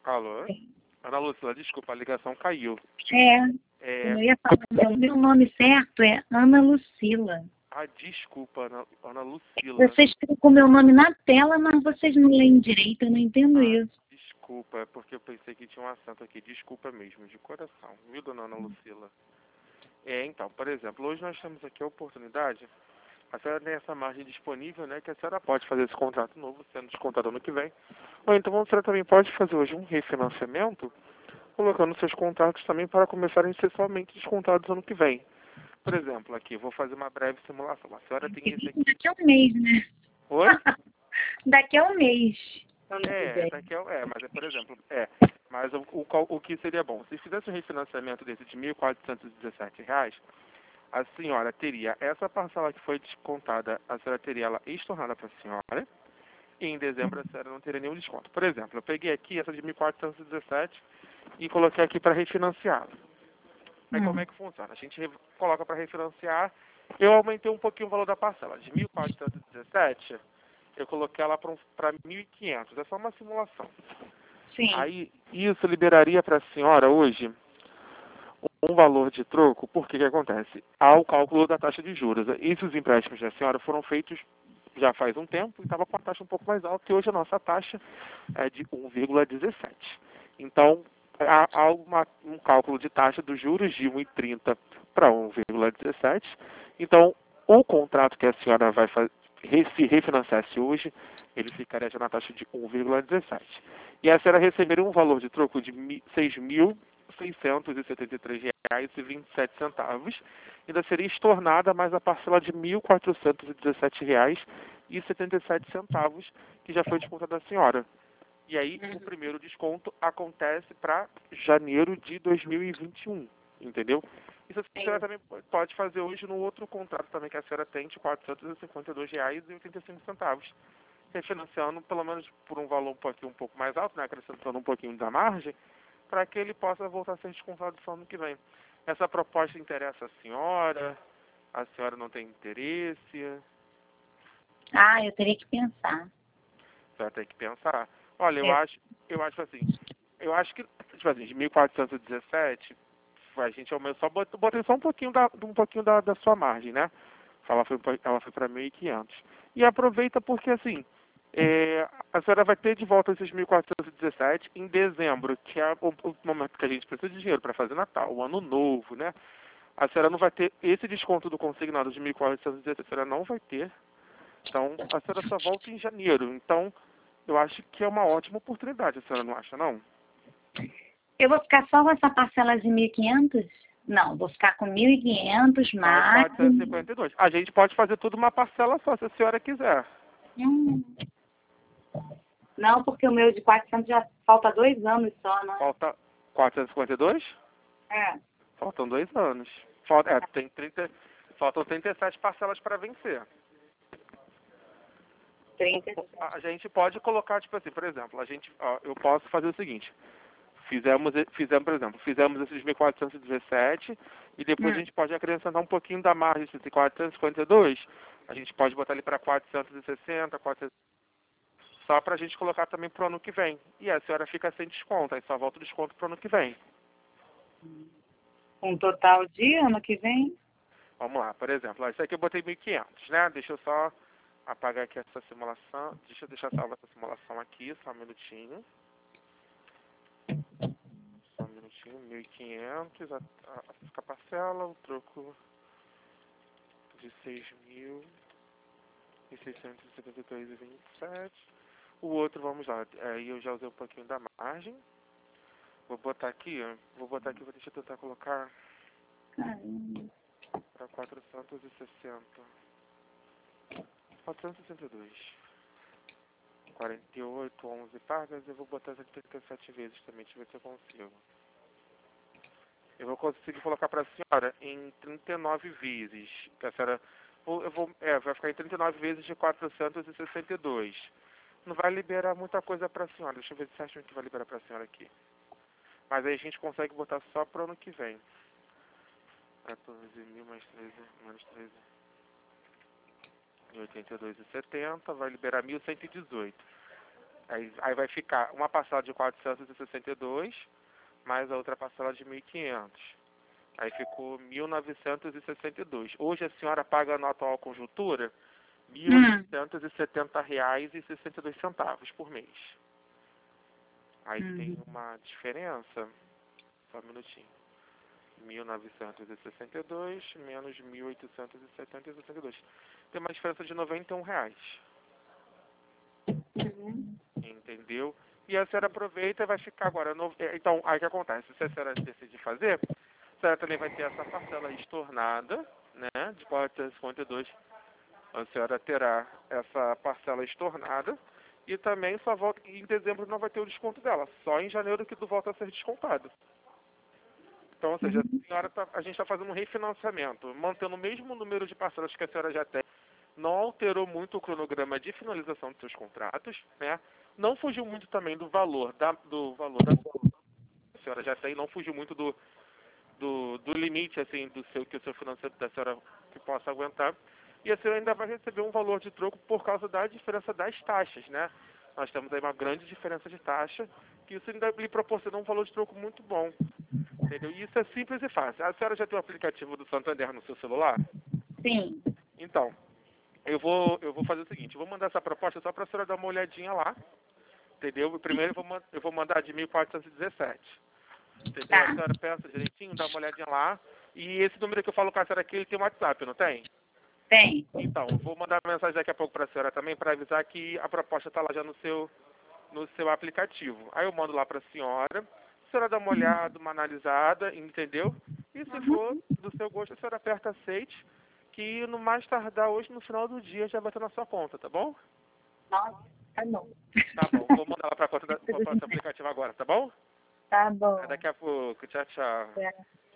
Alô? Ana Lucila, desculpa, a ligação caiu. Eu ia falar, meu nome certo é Ana Lucila. Ah, desculpa, Ana Lucila. Vocês estão com o meu nome na tela, mas vocês não leem direito, eu não entendo isso. Desculpa, é porque eu pensei que tinha um acento aqui. Desculpa mesmo, de coração. Viu, dona Ana Lucila? Então, por exemplo, hoje nós temos aqui a oportunidade, a senhora tem essa margem disponível, né, que a senhora pode fazer esse contrato novo, sendo descontado ano que vem. Ou então a senhora também pode fazer hoje um refinanciamento, colocando seus contratos também para começarem a ser somente descontados ano que vem. Por exemplo, aqui, vou fazer uma breve simulação. A senhora tem esse aqui. Daqui a um mês, né? Oi? Daqui a um mês. Mas por exemplo, mas o que seria bom? Se fizesse um refinanciamento desse de R$ 1.417, a senhora teria essa parcela que foi descontada, a senhora teria ela estornada para a senhora, e em dezembro a senhora não teria nenhum desconto. Por exemplo, eu peguei aqui essa de 1.417 e coloquei aqui para refinanciá-la. Aí como é que funciona? A gente coloca para refinanciar, eu aumentei um pouquinho o valor da parcela. De 1.417, eu coloquei ela para 1.500. É só uma simulação. Sim. Aí isso liberaria para a senhora hoje um valor de troco, porque que acontece? Há o cálculo da taxa de juros. Esses empréstimos da senhora foram feitos já faz um tempo e estava com a taxa um pouco mais alta, e hoje a nossa taxa é de 1,17. Então, há um cálculo de taxa dos juros de 1,30 para 1,17. Então, o contrato que a senhora vai se refinanciasse hoje, ele ficaria já na taxa de 1,17. E a senhora receberia um valor de troco de R$ 6.673,27. Ainda seria estornada mais a parcela de R$ 1.417,77, que já foi descontada da senhora. E aí, o primeiro desconto acontece para janeiro de 2021, entendeu? Isso a senhora também pode fazer hoje no outro contrato também que a senhora tem de R$ 452,85, refinanciando pelo menos por um valor um pouco mais alto, né, acrescentando um pouquinho da margem, para que ele possa voltar a ser descontado só ano que vem. Essa proposta interessa a senhora? A senhora não tem interesse? Eu teria que pensar. A senhora tem que pensar. Olha, eu acho que, tipo assim, de 1.417, a gente aumentou, botei só um pouquinho da sua margem, né? Ela foi para 1.500. E aproveita porque, assim, a senhora vai ter de volta esses 1.417 em dezembro, que é o momento que a gente precisa de dinheiro para fazer Natal, o Ano Novo, né? A senhora não vai ter esse desconto do consignado de 1.417, a senhora não vai ter. Então, a senhora só volta em janeiro. Então, eu acho que é uma ótima oportunidade, a senhora não acha, não? Eu vou ficar só com essa parcela de 1.500? Não, vou ficar com 1.500 mais... 452. A gente pode fazer tudo uma parcela só, se a senhora quiser. Não, porque o meu de 400 já falta 2 anos só, né? Falta 452? É. Faltam 2 anos. Faltam 37 parcelas para vencer. 30. A gente pode colocar, tipo assim, por exemplo, eu posso fazer o seguinte. Fizemos, por exemplo, esses 1.417 e depois a gente pode acrescentar um pouquinho da margem de 452. A gente pode botar ele para 460, 400, só para a gente colocar também para o ano que vem. E a senhora fica sem desconto, aí só volta o desconto para o ano que vem. Um total de ano que vem? Vamos lá, por exemplo, isso aqui eu botei 1.500, né? Deixa eu só apagar aqui essa simulação. Deixa eu deixar salva essa simulação aqui, só um minutinho. Só um minutinho, 1.500, a parcela, o troco de 6.672,27. O outro, vamos lá, aí eu já usei um pouquinho da margem. Vou botar aqui, deixa eu tentar colocar para 460. 462. 48, 11 pagas, eu vou botar essas 37 vezes também, deixa eu ver se eu consigo. Eu vou conseguir colocar para a senhora em 39 vezes. Que a senhora, vai ficar em 39 vezes de 462. Não vai liberar muita coisa para a senhora. Deixa eu ver se você acha que vai liberar para a senhora aqui. Mas aí a gente consegue botar só para o ano que vem. 14.000 mais 13, menos 13. 82,70, vai liberar 1.118. Aí vai ficar uma parcela de 462, mais a outra parcela de 1.500. Aí ficou 1.962. Hoje a senhora paga na atual conjuntura R$ 1.870,62 por mês. Aí tem uma diferença, só um minutinho. 1.962 menos 1.870,62. Tem uma diferença de R$ 91. Entendeu? E a senhora aproveita e vai ficar agora. Então, aí o que acontece? Se a senhora decidir fazer, a senhora também vai ter essa parcela estornada, né? De 452. A senhora terá essa parcela estornada. E também só volta. Em dezembro não vai ter o desconto dela. Só em janeiro que volta a ser descontado. Então, ou seja, a gente está fazendo um refinanciamento, mantendo o mesmo número de parcelas que a senhora já tem. Não alterou muito o cronograma de finalização dos seus contratos, né? Não fugiu muito também do valor da a senhora já tem, não fugiu muito do limite assim que o seu financiamento da senhora que possa aguentar. E a senhora ainda vai receber um valor de troco por causa da diferença das taxas, né? Nós temos aí uma grande diferença de taxa, que isso ainda lhe proporciona um valor de troco muito bom. Entendeu? E isso é simples e fácil. A senhora já tem o aplicativo do Santander no seu celular? Sim. Então, eu vou fazer o seguinte, eu vou mandar essa proposta só para a senhora dar uma olhadinha lá, entendeu? Primeiro eu vou mandar de 1.417, entendeu? Tá. A senhora pensa direitinho, dá uma olhadinha lá, e esse número que eu falo com a senhora aqui, ele tem um WhatsApp, não tem? Tem. Então, eu vou mandar uma mensagem daqui a pouco para a senhora também, para avisar que a proposta está lá já no seu aplicativo. Aí eu mando lá para a senhora dá uma olhada, uma analisada, entendeu? E se for do seu gosto, a senhora aperta aceite, que no mais tardar hoje, no final do dia, já vai estar na sua conta, tá bom? Nossa, tá bom. Tá bom, vou mandar lá para a conta do aplicativo agora, tá bom? Tá bom. Daqui a pouco, tchau, tchau. É.